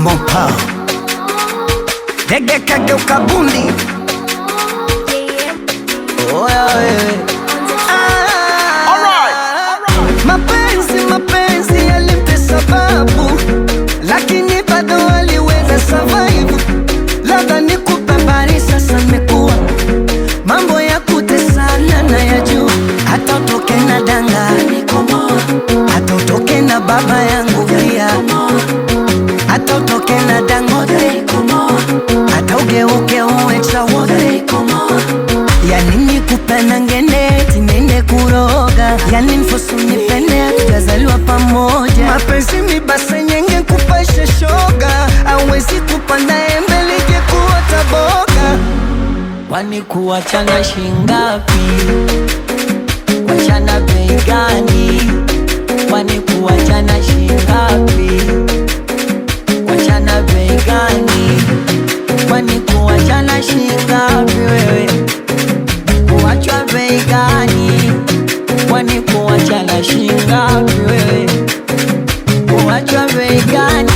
Mopa Dege kageuka bundi. Oya wewe. Mapenzi yalimpe sababu, lakini bado waliweza survive. Labda nikupe habari sasa, nimekuwa mambo ya kutesana na ya juu. Hata utoke na danga hata utoke na baba yangu pia, hata utoke na Dangote, hata ugeuke uwe Chawote. Yani nikupenda ngende tinende kuroga, yani mfosu nipende tukazaliwa pamoja. Mapenzi mibasa nyenge kupasha shoga, hawezi kupanda embe lije kuota boga. Kwani kuachana shingapi? Kuachana bei gani? Kwani kuachana shingapi? Kuachana bei gani? Kwani kuachana shingapi wewe? Kuachwa bei gani? Kwani kuachana shingapi wewe? Kuachwa bei gani?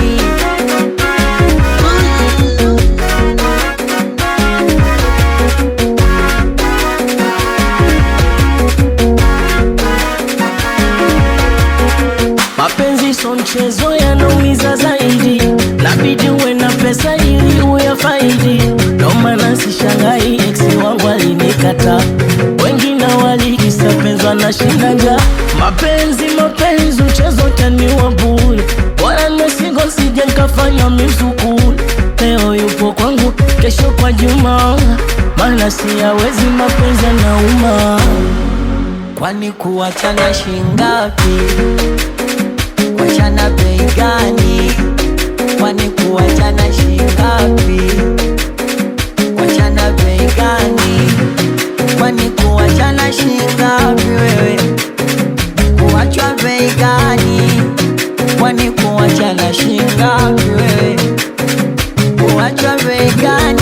Mapenzi so mchezo, yanaumiza zaidi. Labidi uwe na pesa ili uyafaidi. Ndo maana sishangai ex wangu alinikata. Wengine walikisa penzi wanashinda njaa. Mapenzi mchezo utaniua bure. Bora nimesingo sije nikafanya mizukule. Leo yupo kwangu, kesho kwa Juma. Maana siyawezi mapenzi yanauma. Kwani kuachana shingapi? Kuachana bei gani? Kwani kuachana shingapi? Kuachana bei gani? Kwani kuachana shingapi wewe? Kuachwa bei gani? Kwani kuachana shingapi wewe? Kuachwa bei gani?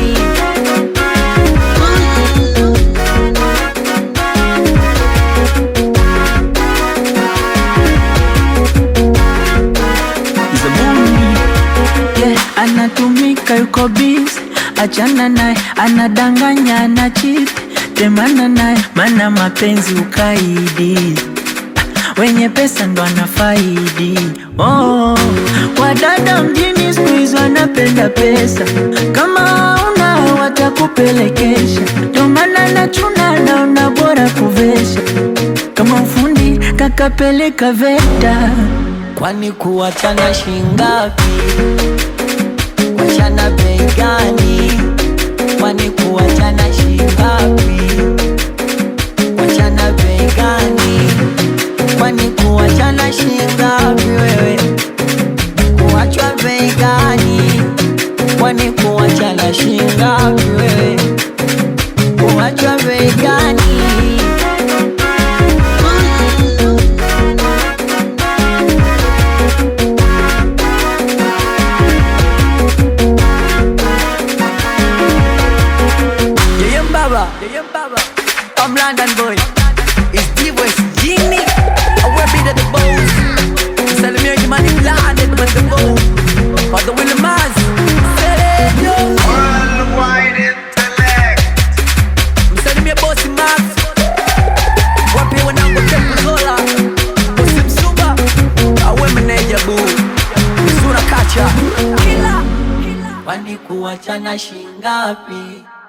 Anatumika yuko busy, achana naye, anadanganya, anachiti, temana naye, mana mapenzi ukaidi. Wenye pesa ndo anafaidi. Oh, wadada mjini siku hizi wanapenda pesa, kama una watakupelekesha. Ndo maana nachuna naona bora kuvesha, kama ufundi kakapeleka VETA. Kwani kuachana shingapi? Kuachana bei gani? Kwani kuachana shingapi? Kuachana bei gani? Kwani kuachana shingapi wewe? Kuachwa bei gani? Kwani kuachana shingapi wewe? Kuachwa bei gani? I'm London boy. It's D-West Genie. I will be the boss. Selling me the money blinded with the bow. But the Willie Maz. Worldwide intellect. I'm selling me a bossy Max. Wapi wanangu tepu zola. Bossy Msuba. Awe meneja boo. Mzura kacha. Kwani kuachana shingapi?